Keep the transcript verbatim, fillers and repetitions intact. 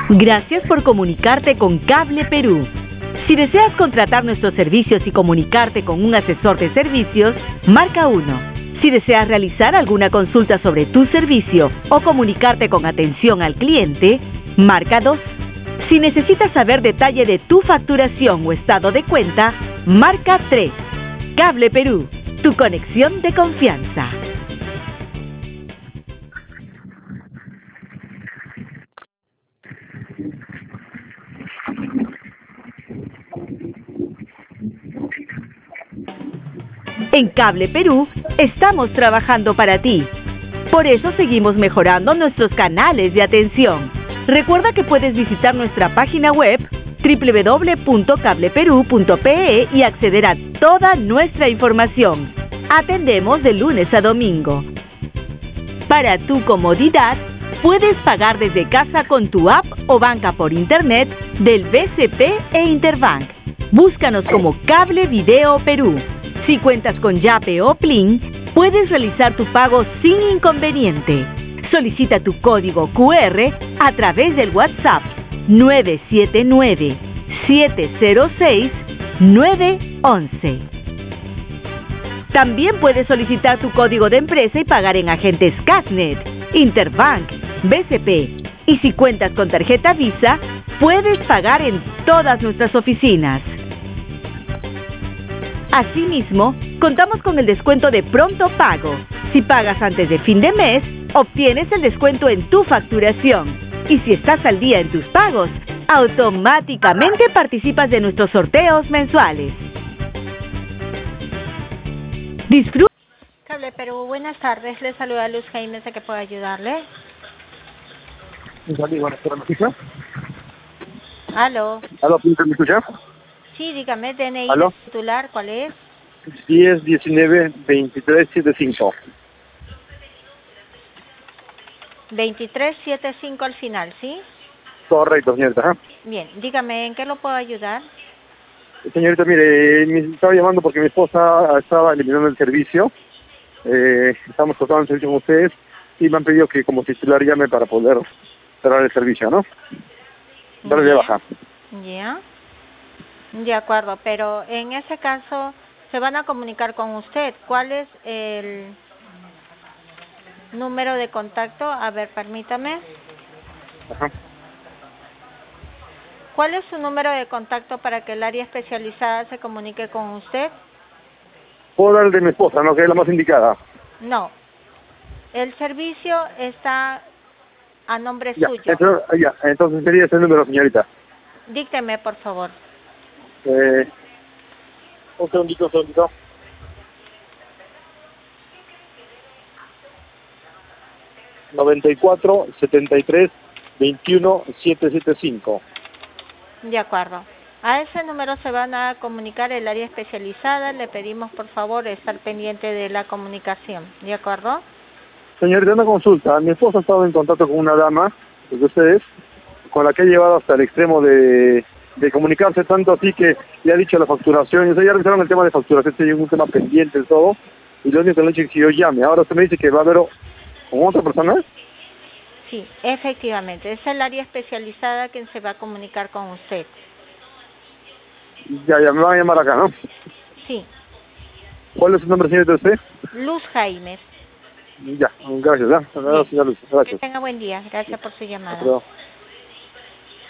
Gracias por comunicarte con Cable Perú. Si deseas contratar nuestros servicios y comunicarte con un asesor de servicios, marca uno. Si deseas realizar alguna consulta sobre tu servicio o comunicarte con atención al cliente, marca dos. Si necesitas saber detalle de tu facturación o estado de cuenta, marca tres. Cable Perú, tu conexión de confianza. En Cable Perú estamos trabajando para ti. Por eso seguimos mejorando nuestros canales de atención. Recuerda que puedes visitar nuestra página web doble u doble u doble u punto cable perú punto pe e y acceder a toda nuestra información. Atendemos de lunes a domingo. Para tu comodidad, puedes pagar desde casa con tu app o banca por internet del B C P e Interbank. Búscanos como Cable Video Perú. Si cuentas con Yape o Plin, puedes realizar tu pago sin inconveniente. Solicita tu código cu erre a través del WhatsApp nueve siete nueve, siete cero seis, nueve once. También puedes solicitar tu código de empresa y pagar en agentes Casnet, Interbank, B C P. Y si cuentas con tarjeta Visa, puedes pagar en todas nuestras oficinas. Asimismo, contamos con el descuento de pronto pago. Si pagas antes de fin de mes, obtienes el descuento en tu facturación. Y si estás al día en tus pagos, automáticamente participas de nuestros sorteos mensuales. Disfruta. Cable Perú, buenas tardes. Le saluda Luz Jaime, ¿a qué puedo ayudarle? Buenas tardes, ¿me escucha? Aló. ¿Aló, ¿me escucha? Sí, dígame, D N I ¿Aló? titular, ¿cuál es? diez diecinueve veintitrés setenta y cinco. veintitrés setenta y cinco al final, ¿sí? Correcto, señorita. ¿eh? Bien, dígame, ¿en qué lo puedo ayudar? Señorita, mire, me estaba llamando porque mi esposa estaba eliminando el servicio. Eh, estamos tratando el servicio con ustedes y me han pedido que como titular llame para poder cerrar el servicio, ¿no? Darle de baja. Ya. De acuerdo, pero en ese caso se van a comunicar con usted. ¿Cuál es el número de contacto? A ver, permítame. Ajá. ¿Cuál es su número de contacto para que el área especializada se comunique con usted? Puedo dar el de mi esposa, ¿no? Que es la más indicada. No. El servicio está a nombre Ya, suyo. entonces, ya, entonces sería ese número, señorita. Dícteme, por favor. Eh, un segundito, un segundito. noventa y cuatro, setenta y tres, veintiuno, setecientos setenta y cinco. De acuerdo. A ese número se van a comunicar el área especializada. Le pedimos, por favor, estar pendiente de la comunicación. ¿De acuerdo? Señorita, una consulta. Mi esposa ha estado en contacto con una dama de ustedes, con la que ha llevado hasta el extremo de, de comunicarse tanto así que le ha dicho la facturación. O sea, ya revisaron el tema de facturación, hay un tema pendiente y todo, y lo único que le han dicho es que yo llame. Ahora usted me dice que va a haber con otra persona. Sí, efectivamente. Es el área especializada quien se va a comunicar con usted. Ya, ya, me van a llamar acá, ¿no? Sí. ¿Cuál es su nombre, señorita, de usted? Luz Jaime. Ya, gracias, ¿eh? Gracias, Luz. Gracias. Que tenga buen día. Gracias por su llamada. Hasta luego.